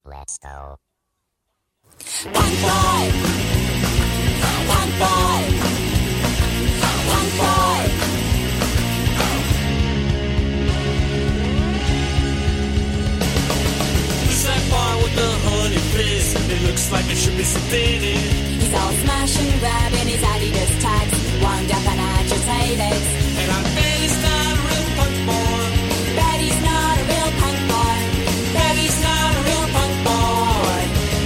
Let's go. Punk boy! Punk boy! Punk boy! Who's that boy with the honey face? It looks like it should be sedated. He's all smash and grab in his Adidas tags, wound up and agitated. And I bet he's not a real punk boy. Bet he's not a real punk boy. Bet he's not a real punk boy.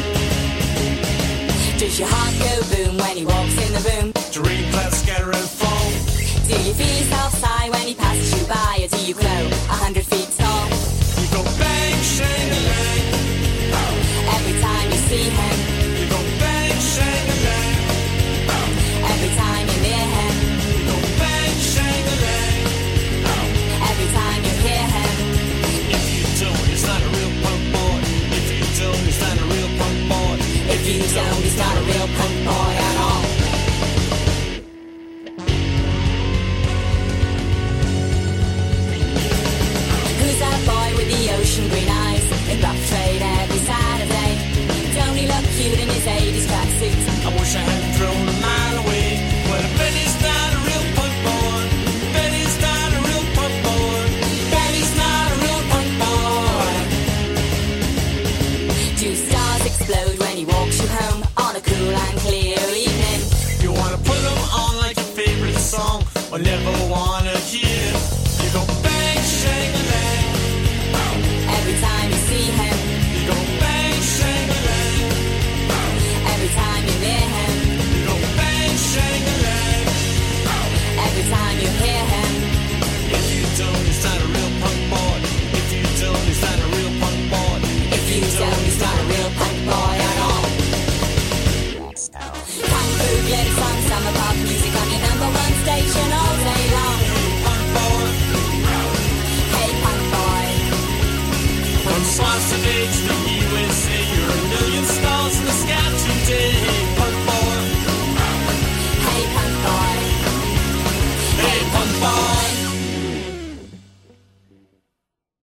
Does your heart go boom when he walks in the room? Dream clouds scatter and fall. Do you feel yourself sigh when he passes you by? Or do you glow 100 feet tall? You go bang, shang-a-lang. Every time you see him, You go bang, shang-a-lang. every time you're near him, You go bang, shang-a-lang. every time you hear him. If you don't, he's not a real punk boy. If you don't, he's not a real punk boy. If you don't, he's not a real punk boy at all. Who's that boy with the ocean green eyes in rough trade every Saturday? Don't he look cute in his 80s tracksuit? I wish I hadn't thrown a mile away. But I bet he's not a real punk boy. Bet he's not a real punk boy. Bet he's not a real punk boy. Do stars explode when he walks you home on a cool and clear evening? You wanna put him on like your favorite song, or never wanna hear. You go bang, shang-a-lang. Every time you see him, You go bang, shang-a-lang. every time you're near him, You go bang, shang-a-lang. every time you hear him. If you don't, he's not a real punk boy. If you don't, he's not a real punk boy. If you don't, he's not a real punk boy at all. Let's go. Punk booglets on summer pop music on your number one station all day long. Punk boy. Hey punk boy, From Swanson Age to USA, you're a million stars in the sky today. Punk boy.